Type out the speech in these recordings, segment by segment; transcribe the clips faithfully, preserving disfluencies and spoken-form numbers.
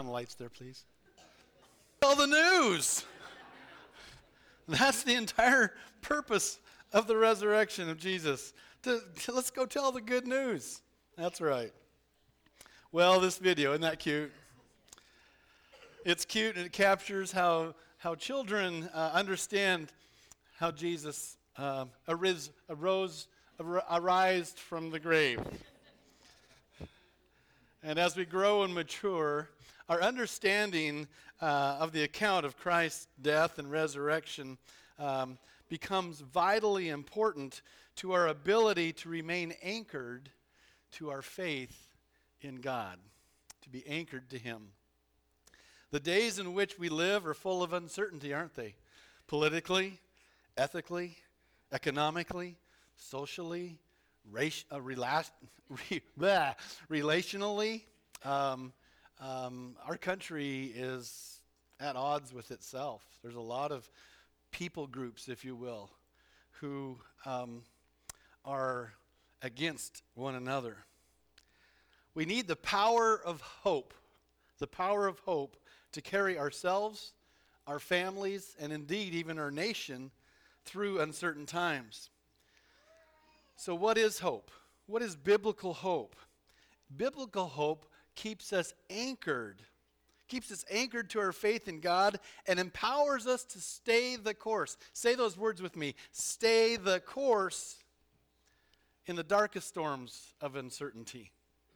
On the lights there, please. Tell the news. That's the entire purpose of the resurrection of Jesus. To, to- let's go tell the good news. That's right. Well, this video, isn't that cute? It's cute and it captures how, how children uh, understand how Jesus uh, aris, arose, ar- arised from the grave. And as we grow and mature, our understanding uh, of the account of Christ's death and resurrection um, becomes vitally important to our ability to remain anchored to our faith in God, to be anchored to Him. The days in which we live are full of uncertainty, aren't they? Politically, ethically, economically, socially, raci- uh, rela- re- blah, relationally. Um, um, our country is at odds with itself. There's a lot of people groups, if you will, who um, are against one another. We need the power of hope, the power of hope to carry ourselves, our families, and indeed even our nation through uncertain times. So what is hope? What is biblical hope? Biblical hope keeps us anchored, keeps us anchored to our faith in God and empowers us to stay the course. Say those words with me. Stay the course in the darkest storms of uncertainty.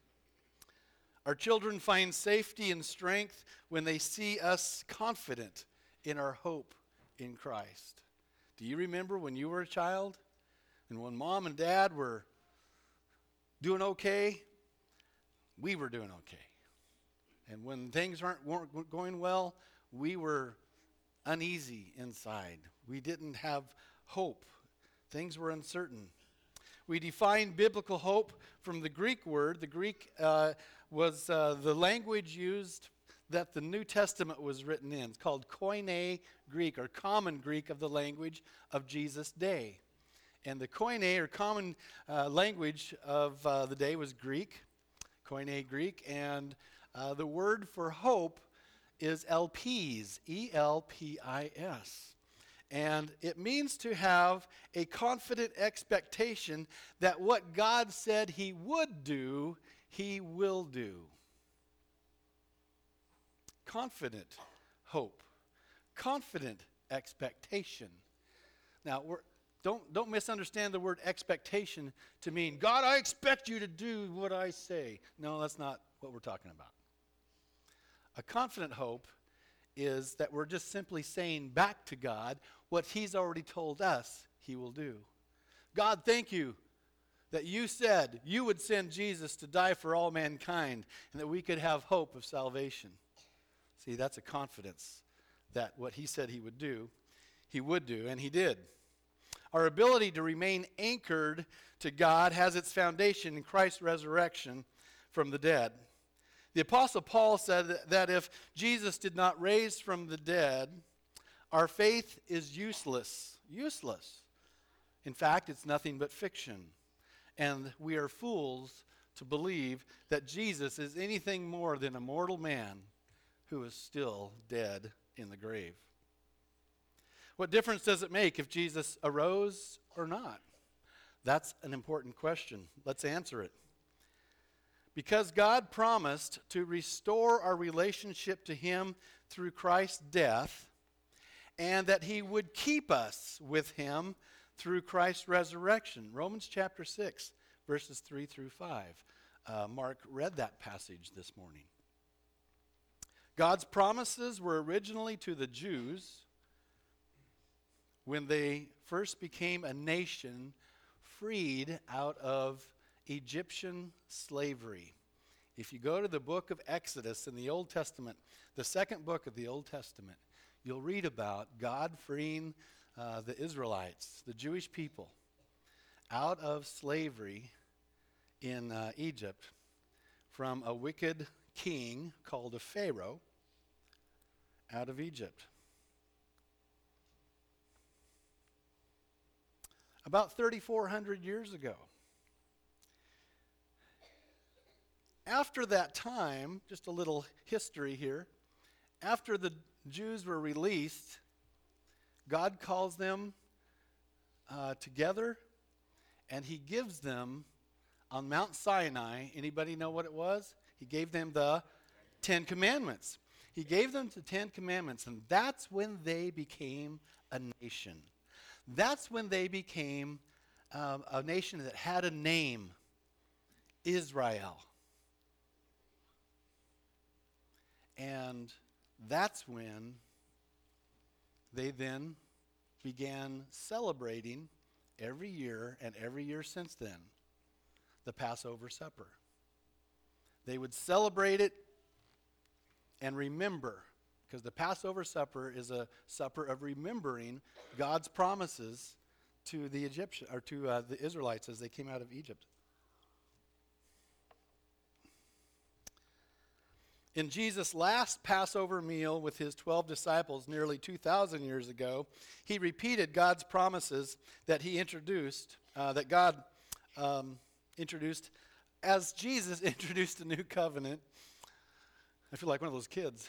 Our children find safety and strength when they see us confident in our hope in Christ. Do you remember when you were a child and when mom and dad were doing okay? We were doing okay. And when things aren't, weren't going well, we were uneasy inside. We didn't have hope. Things were uncertain. We define biblical hope from the Greek word. The Greek uh, was uh, the language used that the New Testament was written in. It's called Koine Greek, or common Greek of the language of Jesus' day. And the Koine, or common uh, language of uh, the day, was Greek, Koine Greek, and uh, the word for hope is elpis, E L P I S. And it means to have a confident expectation that what God said He would do, He will do. Confident hope. Confident expectation. Now, we're, don't, don't misunderstand the word expectation to mean, God, I expect you to do what I say. No, that's not what we're talking about. A confident hope is that we're just simply saying back to God what He's already told us He will do. God, thank you that you said you would send Jesus to die for all mankind and that we could have hope of salvation. See, that's a confidence that what He said He would do, He would do, and He did. Our ability to remain anchored to God has its foundation in Christ's resurrection from the dead. The Apostle Paul said that if Jesus did not raise from the dead, our faith is useless. Useless. In fact, it's nothing but fiction. And we are fools to believe that Jesus is anything more than a mortal man who is still dead in the grave. What difference does it make if Jesus arose or not? That's an important question. Let's answer it. Because God promised to restore our relationship to Him through Christ's death, and that He would keep us with Him through Christ's resurrection. Romans chapter six, verses three through five. Uh, Mark read that passage this morning. God's promises were originally to the Jews when they first became a nation freed out of Egyptian slavery. If you go to the book of Exodus in the Old Testament, the second book of the Old Testament, you'll read about God freeing uh, the Israelites, the Jewish people, out of slavery in uh, Egypt from a wicked king called a Pharaoh out of Egypt. About thirty-four hundred years ago. after that time, just a little history here, after the Jews were released, God calls them uh, together, and he gives them on Mount Sinai, anybody know what it was? He gave them the Ten Commandments. He gave them the Ten Commandments, and that's when they became a nation. That's when they became um, a nation that had a name, Israel. And that's when they then began celebrating every year, and every year since then, the Passover supper. They would celebrate it and remember, because the Passover supper is a supper of remembering God's promises to the Egyptian or to uh, the Israelites as they came out of Egypt. In Jesus' last Passover meal with his twelve disciples nearly two thousand years ago, he repeated God's promises that he introduced, uh, that God um, introduced as Jesus introduced a new covenant. I feel like one of those kids.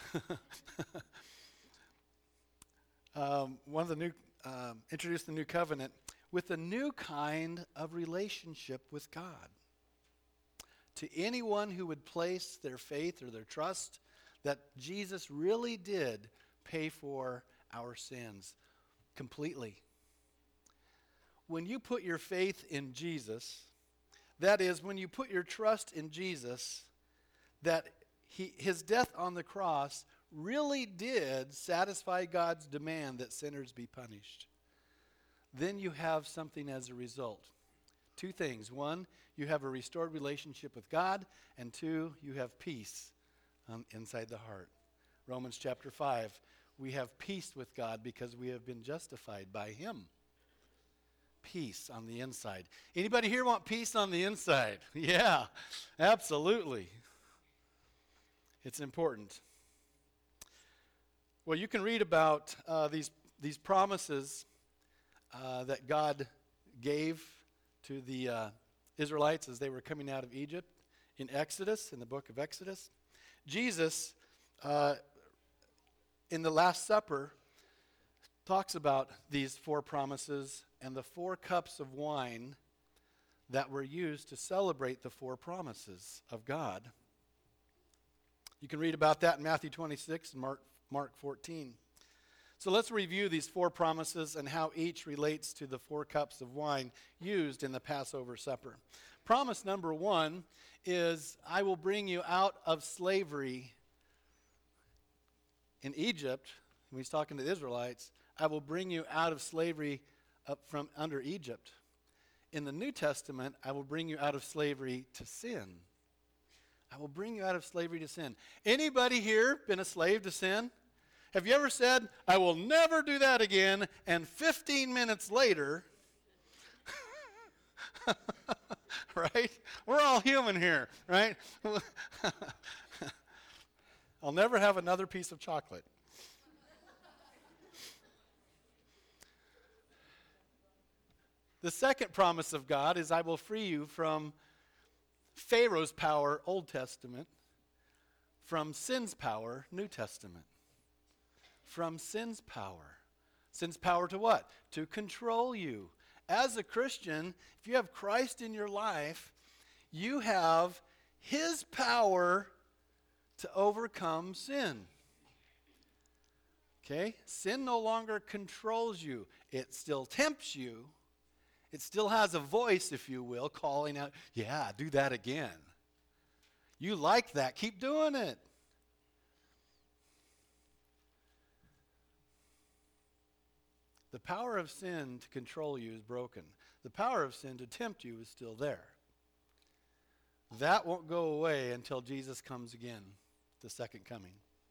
um, one of the new, um, introduced the new covenant with a new kind of relationship with God. To anyone who would place their faith or their trust that Jesus really did pay for our sins completely. When you put your faith in Jesus, that is, when you put your trust in Jesus, that he, his death on the cross really did satisfy God's demand that sinners be punished, then you have something as a result. Two things. One, you have a restored relationship with God, and two, you have peace um, inside the heart. Romans chapter five, we have peace with God because we have been justified by him. Peace on the inside. Anybody here want peace on the inside? Yeah, absolutely. It's important. Well, you can read about uh, these, these promises uh, that God gave to the uh, Israelites as they were coming out of Egypt in Exodus, in the book of Exodus. Jesus, uh, in the Last Supper, talks about these four promises and the four cups of wine that were used to celebrate the four promises of God. You can read about that in Matthew twenty-six and Mark, Mark fourteen. So let's review these four promises and how each relates to the four cups of wine used in the Passover supper. Promise number one is, I will bring you out of slavery in Egypt. When he's talking to the Israelites, I will bring you out of slavery up from under Egypt. In the New Testament, I will bring you out of slavery to sin. I will bring you out of slavery to sin. Anybody here been a slave to sin? Have you ever said, I will never do that again, and fifteen minutes later, right? We're all human here, right? I'll never have another piece of chocolate. The second promise of God is, I will free you from Pharaoh's power, Old Testament, from sin's power, New Testament. From sin's power. Sin's power to what? To control you. As a Christian, if you have Christ in your life, you have his power to overcome sin. Okay? Sin no longer controls you. It still tempts you. It still has a voice, if you will, calling out, yeah, do that again. You like that. Keep doing it. The power of sin to control you is broken. The power of sin to tempt you is still there. That won't go away until Jesus comes again, the second coming.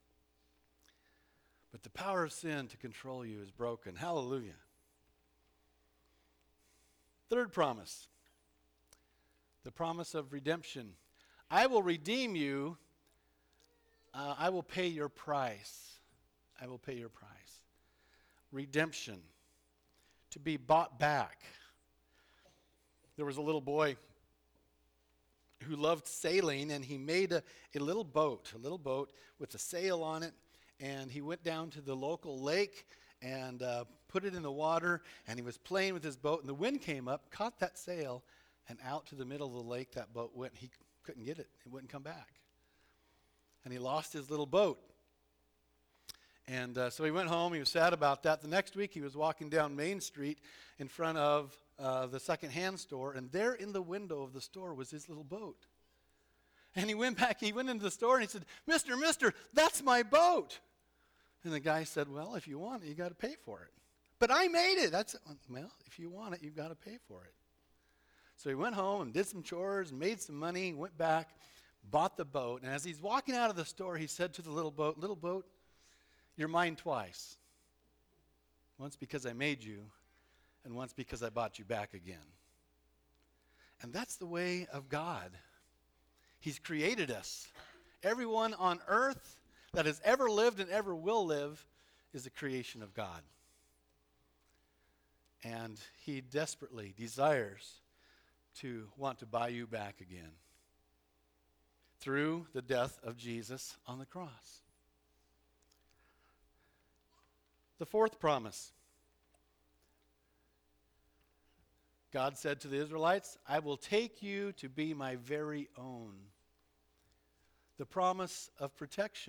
But the power of sin to control you is broken. Hallelujah. Third promise, the promise of redemption. I will redeem you. Uh, I will pay your price. I will pay your price. Redemption, to be bought back. There was a little boy who loved sailing, and he made a, a little boat, a little boat with a sail on it, and he went down to the local lake and uh, put it in the water, and he was playing with his boat, and the wind came up, caught that sail, and out to the middle of the lake that boat went. He couldn't get it. It wouldn't come back. And he lost his little boat. And uh, so he went home. He was sad about that. The next week, he was walking down Main Street in front of uh, the secondhand store, and there in the window of the store was his little boat. And he went back, he went into the store, and he said, Mister, Mister, that's my boat. And the guy said, well, if you want it, you got to pay for it. But I made it. That's well, if you want it, you've got to pay for it. So he went home and did some chores and made some money, went back, bought the boat. And as he's walking out of the store, he said to the little boat, little boat, you're mine twice. Once because I made you, and once because I bought you back again. And that's the way of God. He's created us. Everyone on earth that has ever lived and ever will live is a creation of God. And he desperately desires to want to buy you back again through the death of Jesus on the cross. The fourth promise. God said to the Israelites, I will take you to be my very own. The promise of protection.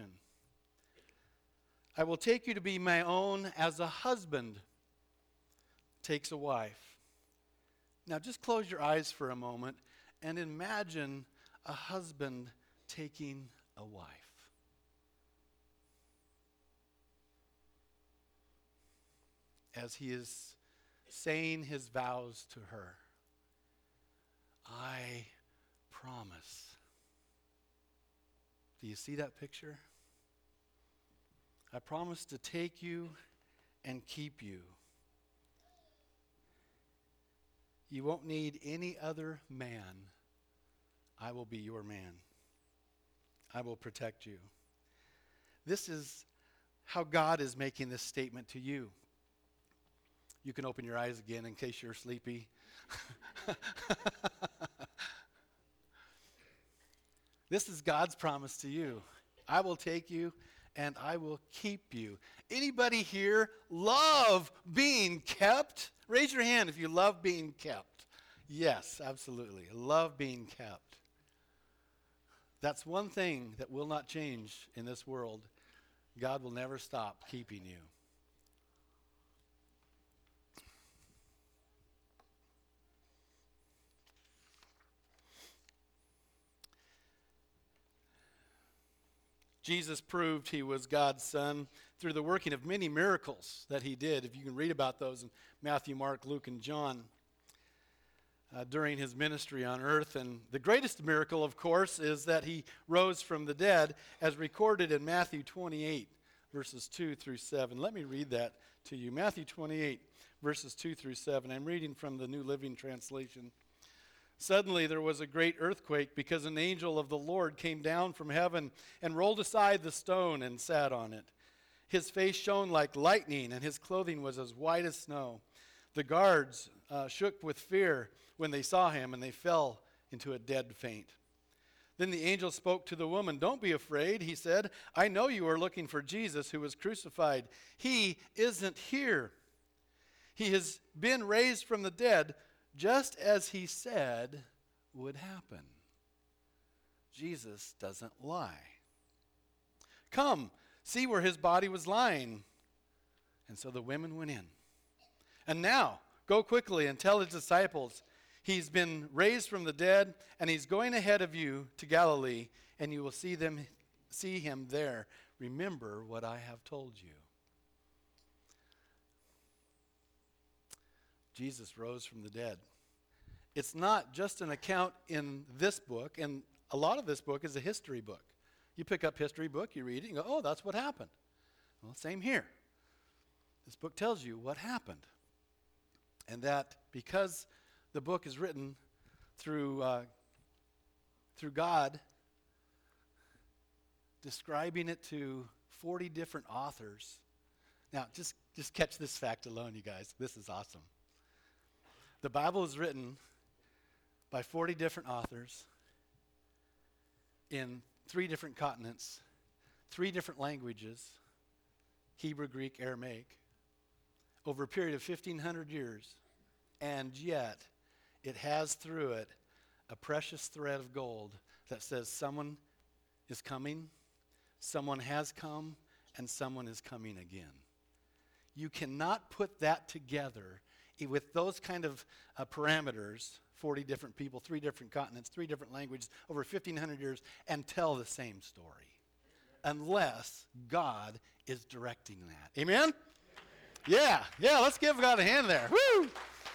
I will take you to be my own as a husband takes a wife. Now just close your eyes for a moment and imagine a husband taking a wife. As he is saying his vows to her, I promise. Do you see that picture? I promise to take you and keep you. You won't need any other man. I will be your man. I will protect you. This is how God is making this statement to you. You can open your eyes again in case you're sleepy. This is God's promise to you. I will take you and I will keep you. Anybody here love being kept? Raise your hand if you love being kept. Yes, absolutely. Love being kept. That's one thing that will not change in this world. God will never stop keeping you. Jesus proved he was God's son through the working of many miracles that he did. If you can read about those in Matthew, Mark, Luke, and John uh, during his ministry on earth. And the greatest miracle, of course, is that he rose from the dead as recorded in Matthew twenty-eight, verses two through seven. Let me read that to you. Matthew twenty-eight, verses two through seven. I'm reading from the New Living Translation. Suddenly there was a great earthquake because an angel of the Lord came down from heaven and rolled aside the stone and sat on it. His face shone like lightning and his clothing was as white as snow. The guards uh, shook with fear when they saw him and they fell into a dead faint. Then the angel spoke to the woman. Don't be afraid, he said. I know you are looking for Jesus who was crucified. He isn't here. He has been raised from the dead, just as he said would happen. Jesus doesn't lie. Come, see where his body was lying. And so the women went in. And now, go quickly and tell his disciples, he's been raised from the dead, and he's going ahead of you to Galilee, and you will see them, see him there. Remember what I have told you. Jesus rose from the dead. It's not just an account in this book, and a lot of this book is a history book. You pick up history book, you read it, and you go, oh, that's what happened. Well, same here. This book tells you what happened. And that because the book is written through, uh, through God, describing it to forty different authors. Now, just, just catch this fact alone, you guys. This is awesome. The Bible is written by forty different authors, in three different continents, three different languages, Hebrew, Greek, Aramaic, over a period of fifteen hundred years, and yet it has through it a precious thread of gold that says someone is coming, someone has come, and someone is coming again. You cannot put that together with those kind of uh, parameters, forty different people, three different continents, three different languages, over fifteen hundred years, and tell the same story, unless God is directing that. Amen? Amen? Yeah, yeah, let's give God a hand there. Woo!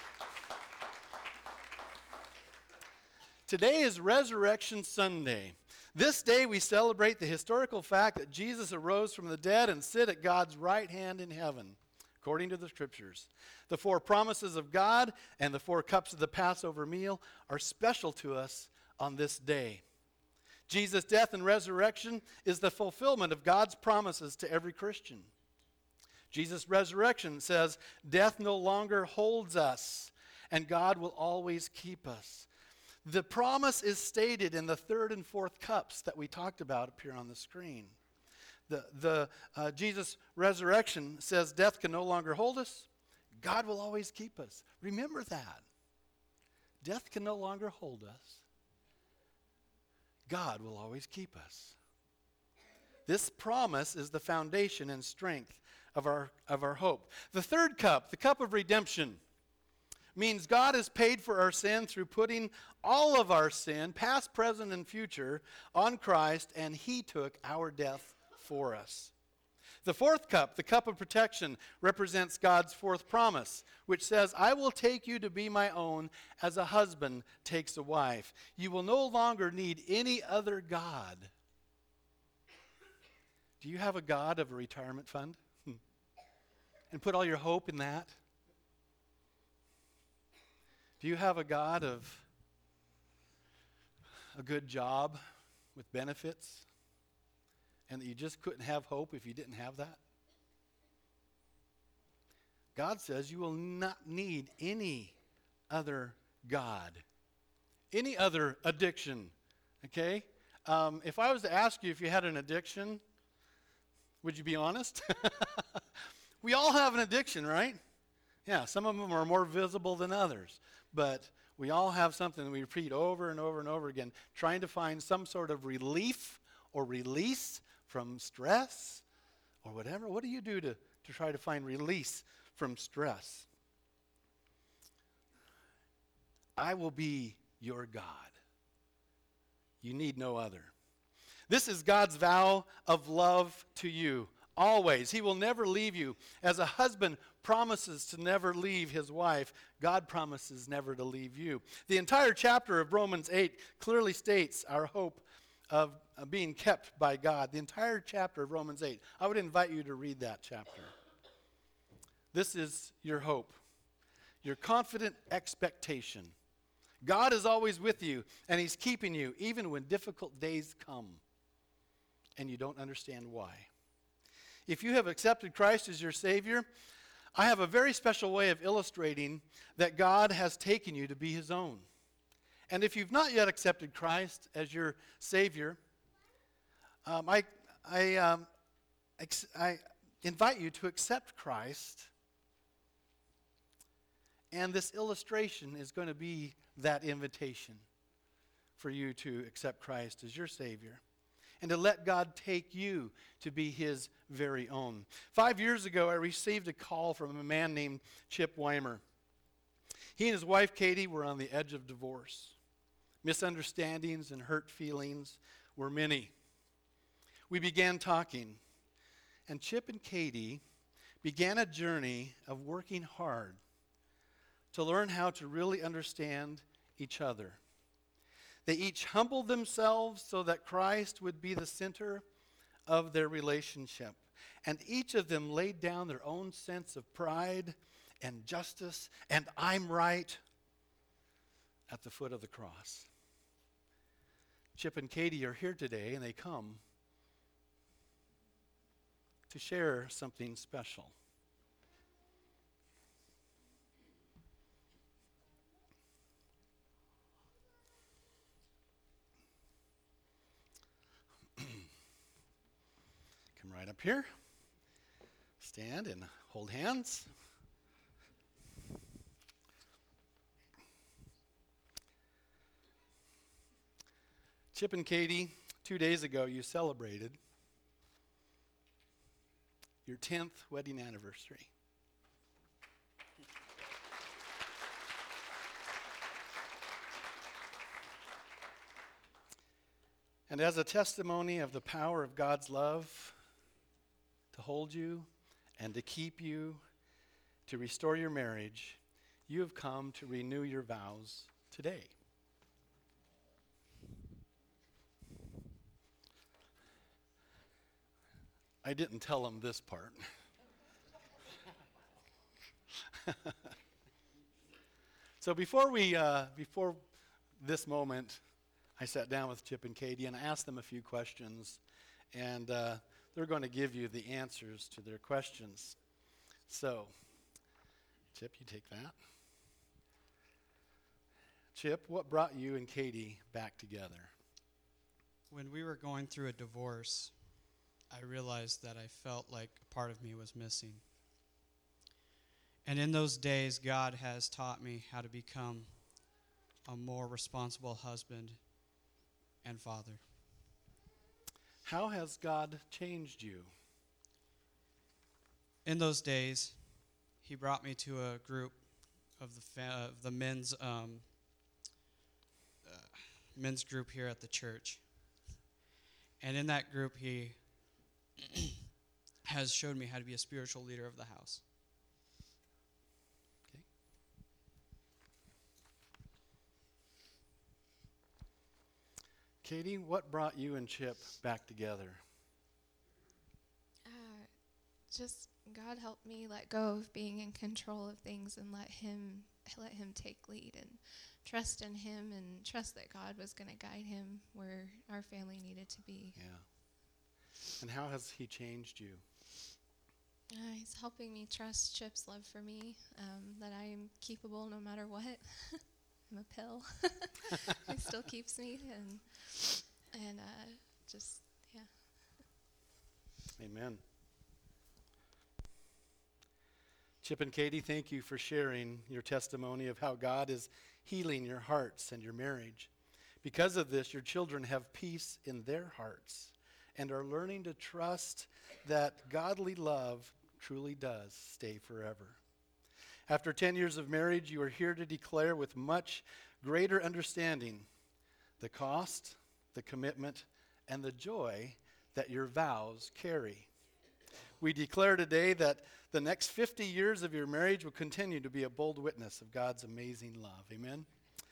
Today is Resurrection Sunday. This day we celebrate the historical fact that Jesus arose from the dead and sit at God's right hand in heaven, according to the Scriptures. The four promises of God and the four cups of the Passover meal are special to us on this day. Jesus' death and resurrection is the fulfillment of God's promises to every Christian. Jesus' resurrection says death no longer holds us, and God will always keep us. The promise is stated in the third and fourth cups that we talked about up here on the screen. The, the uh, Jesus' resurrection says death can no longer hold us. God will always keep us. Remember that. Death can no longer hold us. God will always keep us. This promise is the foundation and strength of our, of our hope. The third cup, the cup of redemption, means God has paid for our sin through putting all of our sin, past, present, and future, on Christ, and he took our death for us. The fourth cup, the cup of protection, represents God's fourth promise, which says, I will take you to be my own as a husband takes a wife. You will no longer need any other God. Do you have a God of a retirement fund? And put all your hope in that? Do you have a God of a good job with benefits, and that you just couldn't have hope if you didn't have that? God says you will not need any other God, any other addiction, okay? Um, if I was to ask you if you had an addiction, would you be honest? We all have an addiction, right? Yeah, some of them are more visible than others, but we all have something that we repeat over and over and over again, trying to find some sort of relief or release from stress or whatever. What do you do to, to try to find release from stress? I will be your God. You need no other. This is God's vow of love to you. Always. He will never leave you. As a husband promises to never leave his wife, God promises never to leave you. The entire chapter of Romans eight clearly states our hope of, of being kept by God. The entire chapter of Romans eight. I would invite you to read that chapter. This is your hope, your confident expectation. God is always with you, and he's keeping you even when difficult days come and you don't understand why. If you have accepted Christ as your Savior, I have a very special way of illustrating that God has taken you to be his own. And if you've not yet accepted Christ as your Savior, um, I, I, um, ex- I invite you to accept Christ. And this illustration is going to be that invitation for you to accept Christ as your Savior and to let God take you to be his very own. Five years ago, I received a call from a man named Chip Weimer. He and his wife, Katie, were on the edge of divorce. Misunderstandings and hurt feelings were many. We began talking, and Chip and Katie began a journey of working hard to learn how to really understand each other. They each humbled themselves so that Christ would be the center of their relationship. And each of them laid down their own sense of pride and justice and I'm right at the foot of the cross. Chip and Katie are here today, and they come to share something special. here. Stand and hold hands. Chip and Katie, two days ago you celebrated your tenth wedding anniversary. And as a testimony of the power of God's love to hold you and to keep you, to restore your marriage, you have come to renew your vows today. I didn't tell them this part. So before we, uh, before this moment, I sat down with Chip and Katie and I asked them a few questions, and uh, they're going to give you the answers to their questions. So, Chip, you take that. Chip, what brought you and Katie back together? When we were going through a divorce, I realized that I felt like a part of me was missing. And in those days, God has taught me how to become a more responsible husband and father. How has God changed you? In those days, he brought me to a group of the fa- of the men's um, uh, men's group here at the church. And in that group, he has showed me how to be a spiritual leader of the house. Okay. Katie, what brought you and Chip back together? Uh, just God helped me let go of being in control of things and let him let him take lead and trust in him and trust that God was going to guide him where our family needed to be. Yeah. And how has he changed you? Uh, he's helping me trust Chip's love for me, um, that I am keepable no matter what. I'm a pill. He still keeps me, and and uh, just, yeah. Amen. Chip and Katie, thank you for sharing your testimony of how God is healing your hearts and your marriage. Because of this, your children have peace in their hearts and are learning to trust that godly love truly does stay forever. After ten years of marriage, you are here to declare with much greater understanding the cost, the commitment, and the joy that your vows carry. We declare today that the next fifty years of your marriage will continue to be a bold witness of God's amazing love. Amen?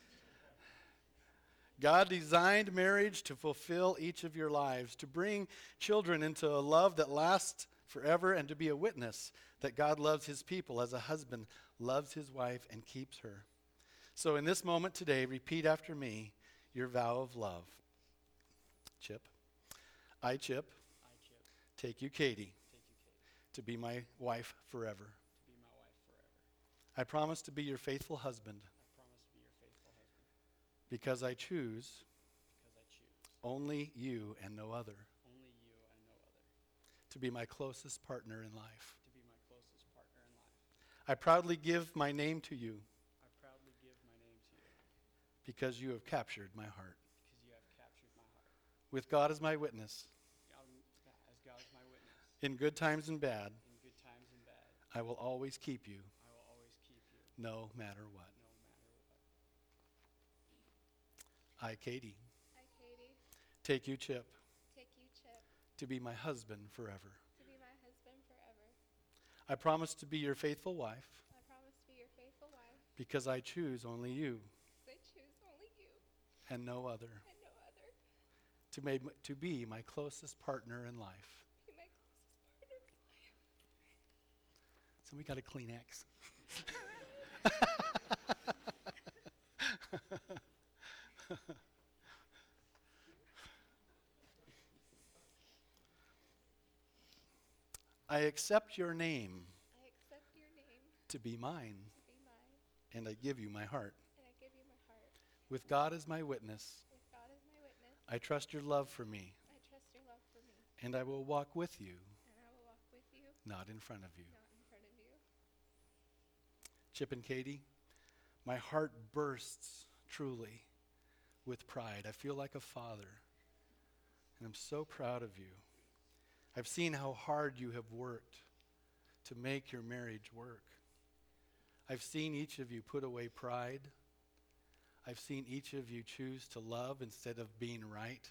God designed marriage to fulfill each of your lives, to bring children into a love that lasts forever, and to be a witness that God loves his people as a husband loves his wife and keeps her. So in this moment today, repeat after me your vow of love. Chip. I, Chip, I, Chip, take you, Katie, take you, Kate, to be my wife forever. to be my wife forever. I promise to be your faithful husband I promise to be your faithful husband because I choose because I choose only you and no other only you and no other to be my closest partner in life. to be my closest partner in life. I proudly give my name to you I proudly give my name to you because you have captured my heart. because you have captured my heart. With God as my witness, God, as God is my witness, in good times and bad, in good times and bad, I will always keep you, I will always keep you, no matter what. no matter what. I, Katie, Hi, Katie. take you, Chip, Take you, Chip, to be my husband forever. to be my husband forever. I promise to be your faithful wife I promise to be your faithful wife because I choose only you because I choose only you and no other and no other to, make, to be my closest partner in life. to be my closest partner in life. So we got a Kleenex. I accept your name I accept your name to be mine, to be mine, and I give you my heart. and I give you my heart. With God as my witness, With God as my witness, I trust your love for me, I trust your love for me, and I will walk with you and I not in front of you. not in front of you. Chip and Katie, my heart bursts truly with pride. I feel like a father, and I'm so proud of you. I've seen how hard you have worked to make your marriage work. I've seen each of you put away pride. I've seen each of you choose to love instead of being right.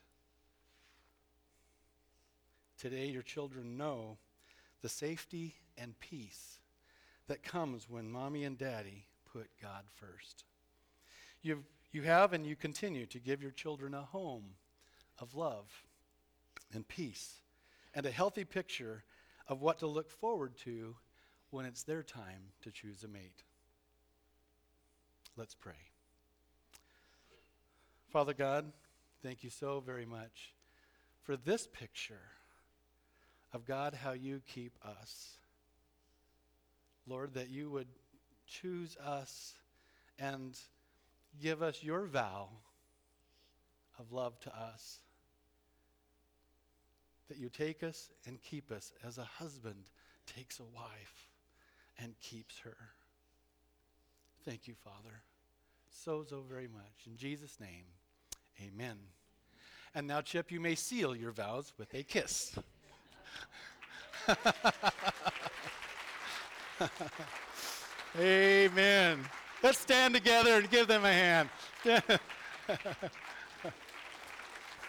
Today, your children know the safety and peace that comes when mommy and daddy put God first. You've, you have and you continue to give your children a home of love and peace and a healthy picture of what to look forward to when it's their time to choose a mate. Let's pray. Father God, thank you so very much for this picture of God, how you keep us. Lord, that you would choose us and give us your vow of love to us. That you take us and keep us as a husband takes a wife and keeps her. Thank you, Father, so, so very much. In Jesus' name, amen. And now, Chip, you may seal your vows with a kiss. Amen. Let's stand together and give them a hand.